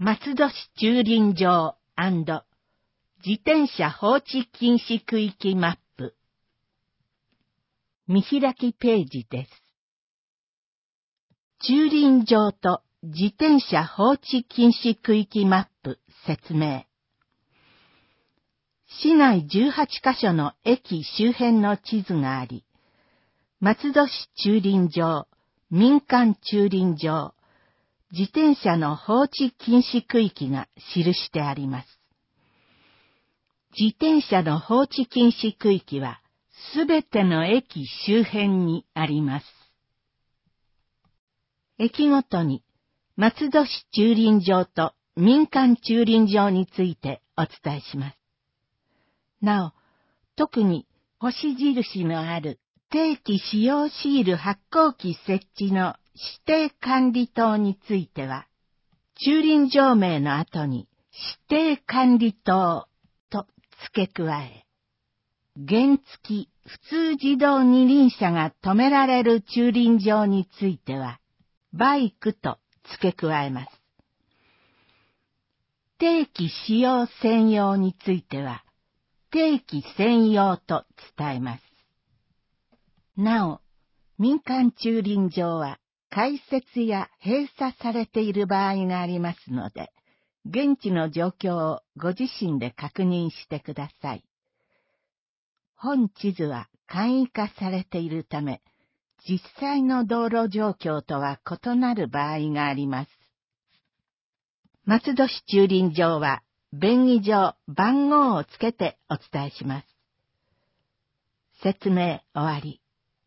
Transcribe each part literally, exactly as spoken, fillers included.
松戸市駐輪場&自転車放置禁止区域マップ。見開きページです。駐輪場と自転車放置禁止区域マップ説明。市内じゅうはちカ所の駅周辺の地図があり、松戸市駐輪場、民間駐輪場、自転車の放置禁止区域が記してあります。自転車の放置禁止区域はすべての駅周辺にあります。駅ごとに松戸市駐輪場と民間駐輪場についてお伝えします。なお、特に星印のある定期使用シール発行機設置の指定管理棟については、駐輪場名の後に指定管理棟と付け加え、原付普通自動二輪車が止められる駐輪場については、バイクと付け加えます。定期使用専用については、定期専用と伝えます。なお、民間駐輪場は開設や閉鎖されている場合がありますので、現地の状況をご自身で確認してください。本地図は簡易化されているため、実際の道路状況とは異なる場合があります。松戸市駐輪場は便宜上番号をつけてお伝えします。説明終わり。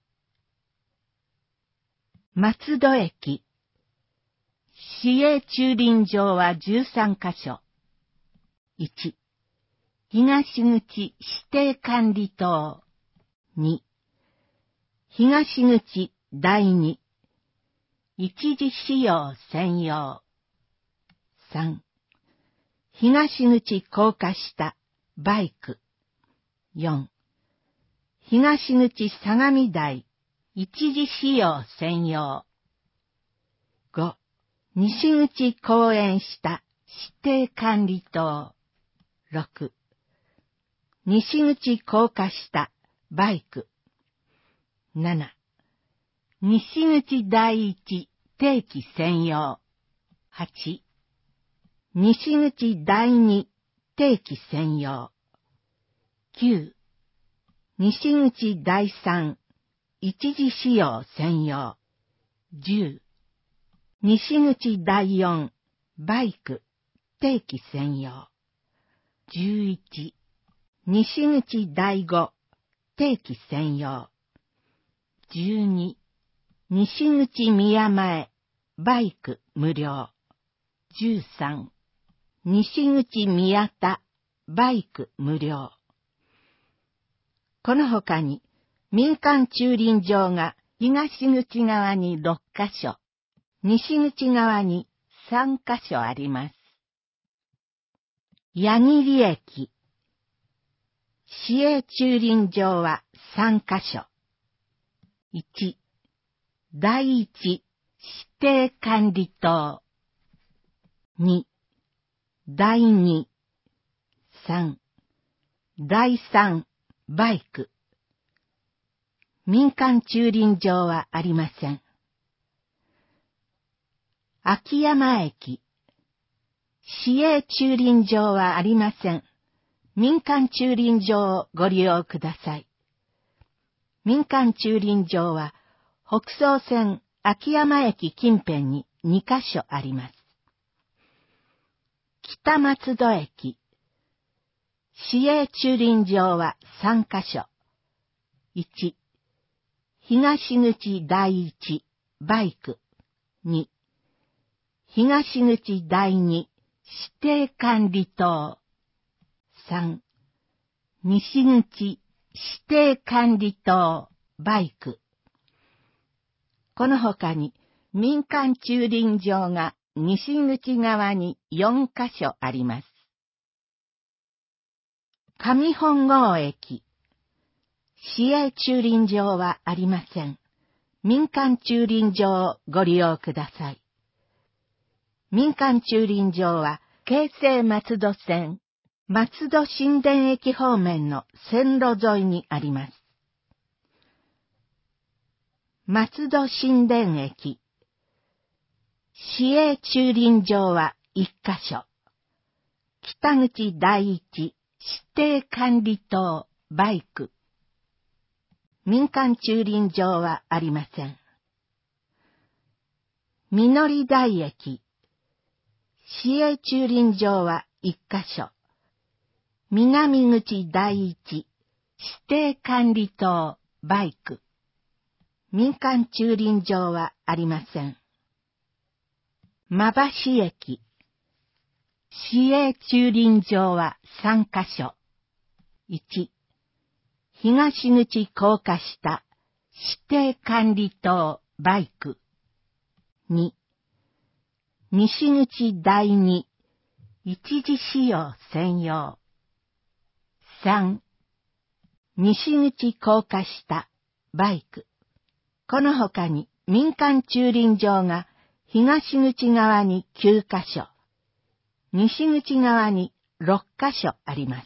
松戸駅。市営駐輪場はじゅうさんカ所。いち、東口指定管理棟。に、東口第二、一時使用専用。さん、東口高架下、バイク。よん、東口相模台、一時使用専用。ご、西口公園下、指定管理棟。ろく、西口高架下、バイク。なな、西口第一、定期専用。はち、西口第二、定期専用。きゅう、西口第三、一時使用専用。じゅう、西口第四、バイク、定期専用。じゅういち、西口第五、定期専用。じゅうに、西口宮前、バイク無料。じゅうさん、西口宮田、バイク無料。この他に、民間駐輪場が東口側にろっカ所、西口側にさんカ所あります。矢切駅。市営駐輪場はさんカ所。いち、第一、指定管理棟。に、第二。さん、第三、バイク。民間駐輪場はありません。秋山駅。市営駐輪場はありません。民間駐輪場をご利用ください。民間駐輪場は北総線秋山駅近辺ににカ所あります。北松戸駅。市営駐輪場はさんカ所。いち、東口第一、バイク。に、東口第二、指定管理棟。さん、西口、指定管理棟、バイク。この他に、民間駐輪場が西口側によんカ所あります。上本郷駅。市営駐輪場はありません。民間駐輪場をご利用ください。 民間駐輪場は京成松戸線、松戸新田駅方面の線路沿いにあります。松戸新田駅。市営駐輪場はいっカ所。北口第一指定管理棟バイク。民間駐輪場はありません。みのり台駅。市営駐輪場はいっカ所。南口第一指定管理棟バイク。民間駐輪場はありません。馬橋駅。市営駐輪場はさんカ所。いち、東口高架下指定管理棟バイク。に、西口第二一時使用専用。さん、西口高架下バイク。この他に民間駐輪場が東口側にきゅうカ所、西口側にろっカ所あります。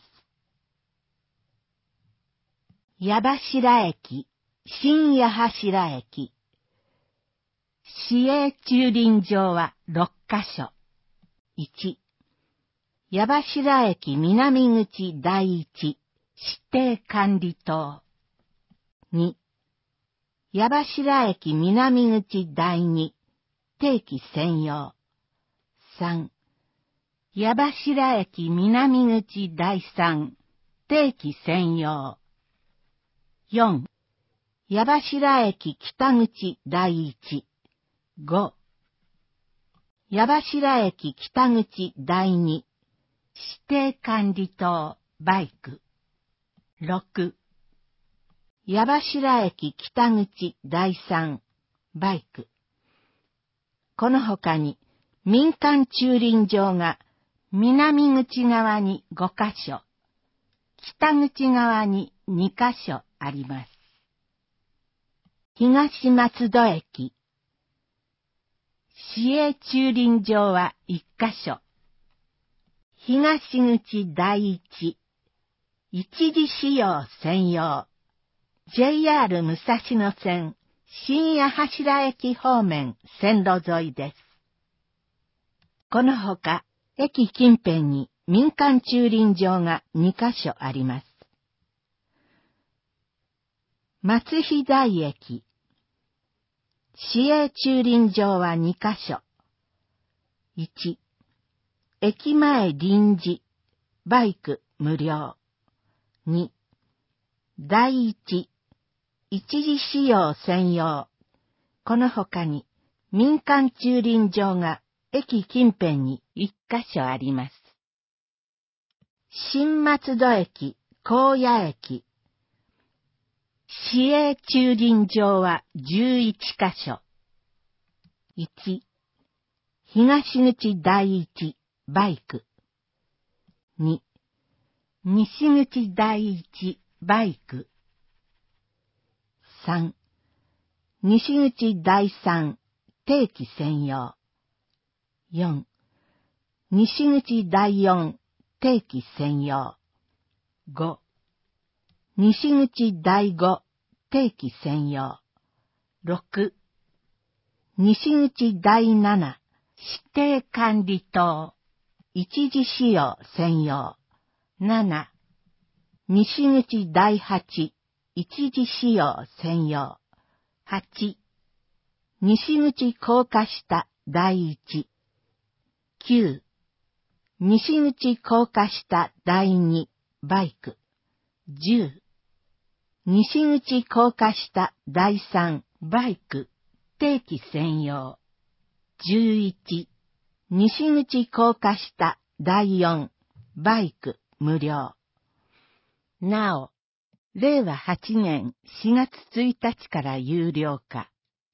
矢柱駅、新矢柱駅。市営駐輪場はろっカ所。いち、矢柱駅南口第一指定管理棟。に、矢柱駅南口第二定期専用。さん、矢柱駅南口第三定期専用。よん、矢柱駅北口第一。ご、矢柱駅北口第二指定管理棟バイク。ろく、矢柱駅北口第三バイク。この他に民間駐輪場が南口側にごカ所、北口側ににカ所あります。東松戸駅。市営駐輪場はいっカ所。東口第一、一時使用専用。ジェイアール 武蔵野線、新矢柱駅方面線路沿いです。このほか、駅近辺に民間駐輪場がにカ所あります。松飛台駅。市営駐輪場はにカ所。いち、駅前臨時、バイク無料。に、第一、一時使用専用。この他に民間駐輪場が駅近辺にいっカ所あります。新松戸駅、高野駅。市営駐輪場はじゅういちカ所。いち、東口第一、バイク。に、西口第一、バイク。さん、西口第三、定期専用。よん、西口第四、定期専用。ご、西口第五、定期専用。ろく、西口第七、指定管理棟、一時使用専用。なな、西口第八、一時使用専用。はち、西口高架下第一。きゅう、西口高架下第二、バイク。じゅう、西口高架下第三、バイク、定期専用。じゅういち、西口高架下第四、バイク、無料。なお、れいわはちねんしがつついたちから有料化。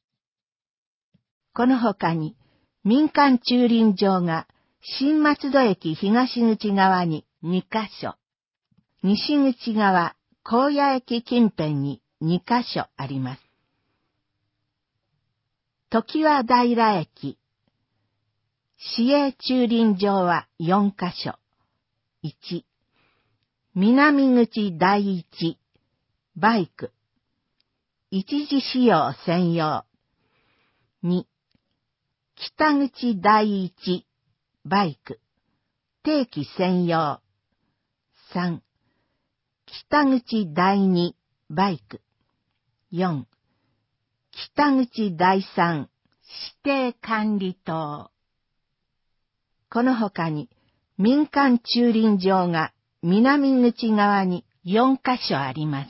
この他に、民間駐輪場が新松戸駅東口側ににカ所、西口側高野駅近辺ににカ所あります。常盤平駅。 市営駐輪場はよんカ所。いち、南口第一、バイク。一時使用専用。に、北口第一、バイク。定期専用。さん、北口第二、バイク。よん、北口第三、指定管理棟。この他に民間駐輪場が南口側によんカ所あります。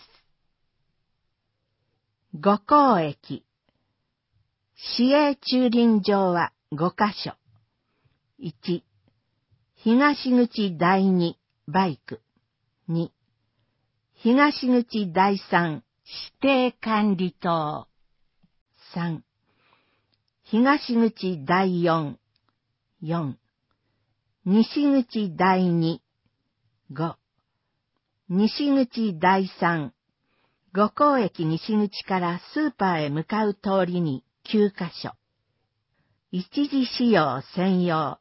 五甲駅。市営駐輪場はごカ所。いち、東口第二、バイク。に、東口第三、指定管理棟。さん、東口第四、よん、西口第二、ご、西口第三、五甲駅西口からスーパーへ向かう通りにきゅうカ所。一時使用専用。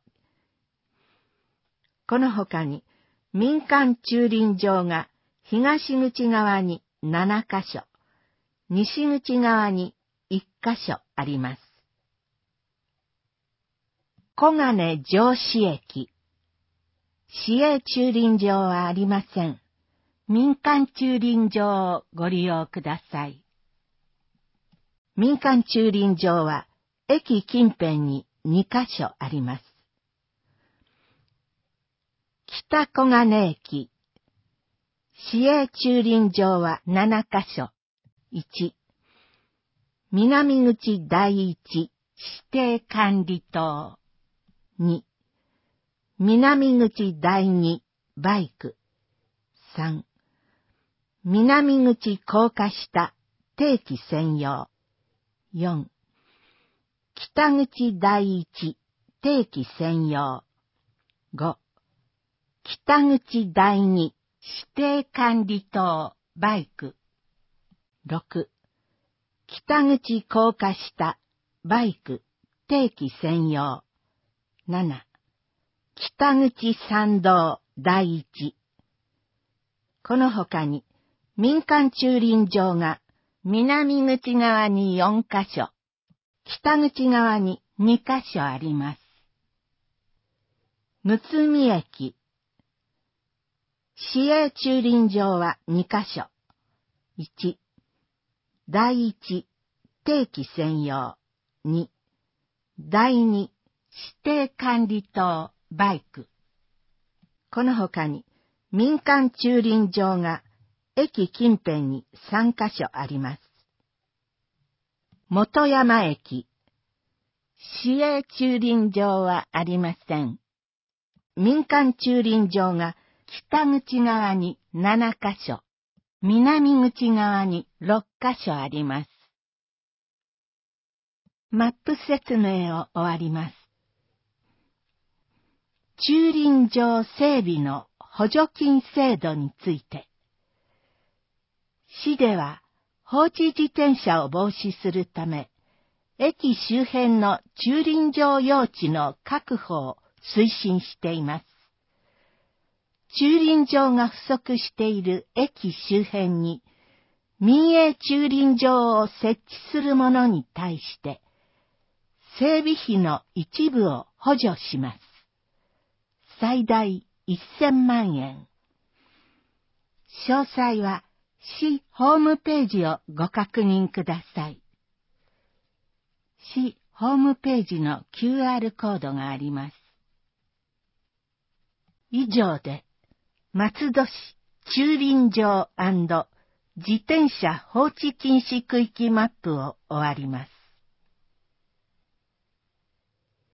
この他に民間駐輪場が東口側にななカ所、西口側にいっカ所あります。小金城址駅。市営駐輪場はありません。民間駐輪場をご利用ください。民間駐輪場は駅近辺ににカ所あります。北小金駅。市営駐輪場はななカ所。いち、南口第一、指定管理棟。に、南口第二、バイク。さん、南口高架下、定期専用。よん、北口第一、定期専用。ご、北口第二、指定管理棟、バイク。ろく、北口高架下、バイク、定期専用。なな、北口参道、第一。この他に民間駐輪場が南口側によんカ所、北口側ににカ所あります。むつみ駅。市営駐輪場はにカ所。いち、第一、定期専用。に、第二、指定管理棟、バイク。この他に民間駐輪場が駅近辺にさんカ所あります。本山駅。市営駐輪場はありません。民間駐輪場が北口側にななカ所、南口側にろっカ所あります。マップ説明を終わります。駐輪場整備の補助金制度について。市では放置自転車を防止するため、駅周辺の駐輪場用地の確保を推進しています。駐輪場が不足している駅周辺に、民営駐輪場を設置する者に対して、整備費の一部を補助します。最大せんまんえん。詳細は市ホームページをご確認ください。市ホームページの キューアール コードがあります。以上で、松戸市駐輪場&自転車放置禁止区域マップを終わります。